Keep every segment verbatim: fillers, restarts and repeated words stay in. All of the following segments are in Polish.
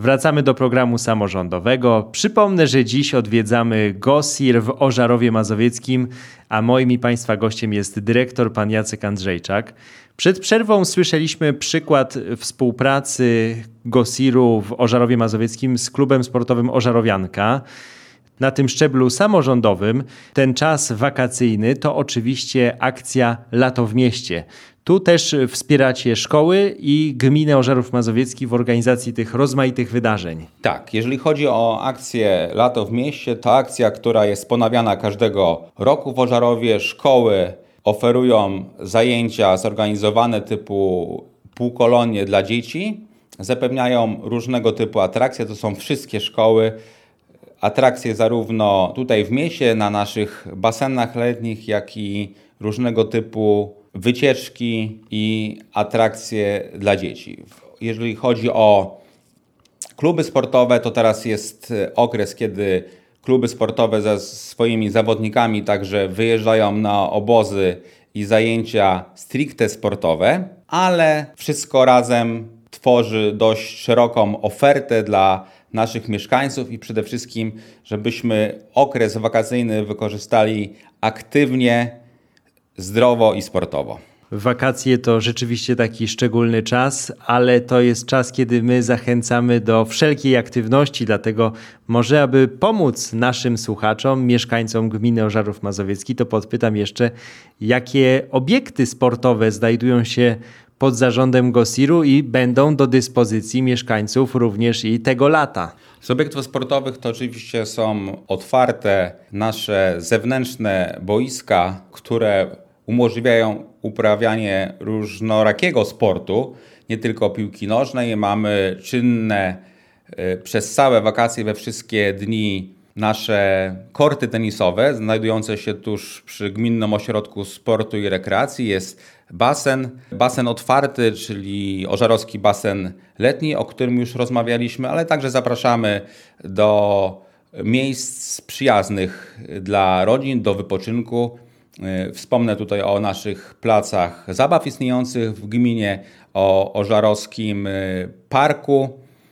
Wracamy do programu samorządowego. Przypomnę, że dziś odwiedzamy GOSiR w Ożarowie Mazowieckim, a moim i Państwa gościem jest dyrektor pan Jacek Andrzejczak. Przed przerwą słyszeliśmy przykład współpracy GOSiR-u w Ożarowie Mazowieckim z klubem sportowym Ożarowianka. Na tym szczeblu samorządowym ten czas wakacyjny to oczywiście akcja Lato w mieście. Tu też wspieracie szkoły i gminę Ożarów Mazowiecki w organizacji tych rozmaitych wydarzeń. Tak, jeżeli chodzi o akcję Lato w mieście, to akcja, która jest ponawiana każdego roku w Ożarowie. Szkoły oferują zajęcia zorganizowane typu półkolonie dla dzieci. Zapewniają różnego typu atrakcje, to są wszystkie szkoły. Atrakcje zarówno tutaj w mieście, na naszych basenach letnich, jak i różnego typu wycieczki i atrakcje dla dzieci. Jeżeli chodzi o kluby sportowe, to teraz jest okres, kiedy kluby sportowe ze swoimi zawodnikami także wyjeżdżają na obozy i zajęcia stricte sportowe, ale wszystko razem tworzy dość szeroką ofertę dla naszych mieszkańców i przede wszystkim, żebyśmy okres wakacyjny wykorzystali aktywnie, zdrowo i sportowo. Wakacje to rzeczywiście taki szczególny czas, ale to jest czas, kiedy my zachęcamy do wszelkiej aktywności, dlatego może aby pomóc naszym słuchaczom, mieszkańcom gminy Ożarów Mazowiecki, to podpytam jeszcze, jakie obiekty sportowe znajdują się pod zarządem GOSiR-u i będą do dyspozycji mieszkańców również i tego lata. Z obiektów sportowych to oczywiście są otwarte nasze zewnętrzne boiska, które umożliwiają uprawianie różnorakiego sportu, nie tylko piłki nożnej. Mamy czynne y, przez całe wakacje we wszystkie dni nasze korty tenisowe, znajdujące się tuż przy Gminnym Ośrodku Sportu i Rekreacji. Jest basen, basen otwarty, czyli Ożarowski basen letni, o którym już rozmawialiśmy, ale także zapraszamy do miejsc przyjaznych dla rodzin, do wypoczynku. Wspomnę tutaj o naszych placach zabaw istniejących w gminie, o Ożarowskim Parku,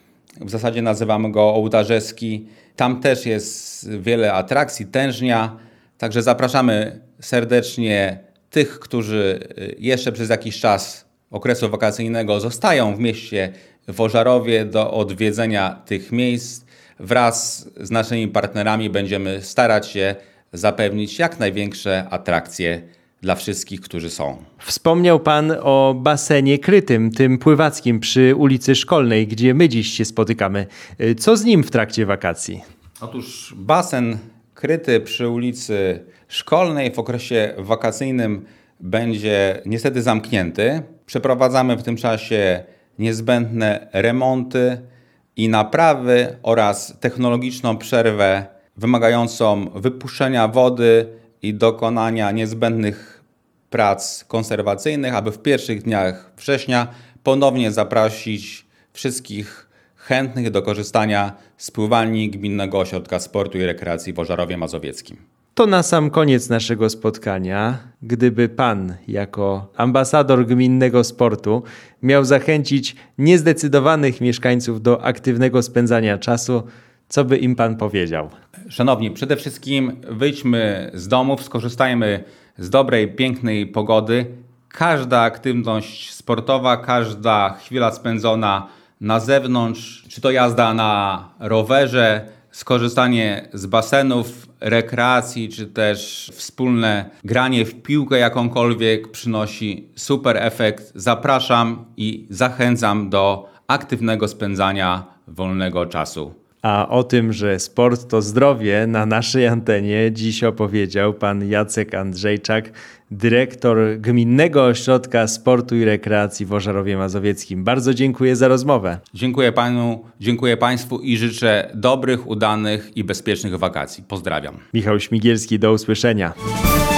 w zasadzie nazywamy go Ołtarzewski. Tam też jest wiele atrakcji, tężnia, także zapraszamy serdecznie tych, którzy jeszcze przez jakiś czas okresu wakacyjnego zostają w mieście w Ożarowie do odwiedzenia tych miejsc. Wraz z naszymi partnerami będziemy starać się zapewnić jak największe atrakcje dla wszystkich, którzy są. Wspomniał Pan o basenie krytym, tym pływackim przy ulicy Szkolnej, gdzie my dziś się spotykamy. Co z nim w trakcie wakacji? Otóż basen kryty przy ulicy Szkolnej w okresie wakacyjnym będzie niestety zamknięty. Przeprowadzamy w tym czasie niezbędne remonty i naprawy oraz technologiczną przerwę wymagającą wypuszczenia wody i dokonania niezbędnych prac konserwacyjnych, aby w pierwszych dniach września ponownie zaprosić wszystkich chętnych do korzystania z pływalni Gminnego Ośrodka Sportu i Rekreacji w Ożarowie Mazowieckim. To na sam koniec naszego spotkania, gdyby Pan jako ambasador gminnego sportu miał zachęcić niezdecydowanych mieszkańców do aktywnego spędzania czasu, co by im Pan powiedział? Szanowni, przede wszystkim wyjdźmy z domów, skorzystajmy z dobrej, pięknej pogody. Każda aktywność sportowa, każda chwila spędzona na zewnątrz, czy to jazda na rowerze, skorzystanie z basenów, rekreacji, czy też wspólne granie w piłkę jakąkolwiek przynosi super efekt. Zapraszam i zachęcam do aktywnego spędzania wolnego czasu. A o tym, że sport to zdrowie, na naszej antenie dziś opowiedział pan Jacek Andrzejczak, dyrektor Gminnego Ośrodka Sportu i Rekreacji w Ożarowie Mazowieckim. Bardzo dziękuję za rozmowę. Dziękuję panu, dziękuję państwu i życzę dobrych, udanych i bezpiecznych wakacji. Pozdrawiam. Michał Śmigielski, do usłyszenia.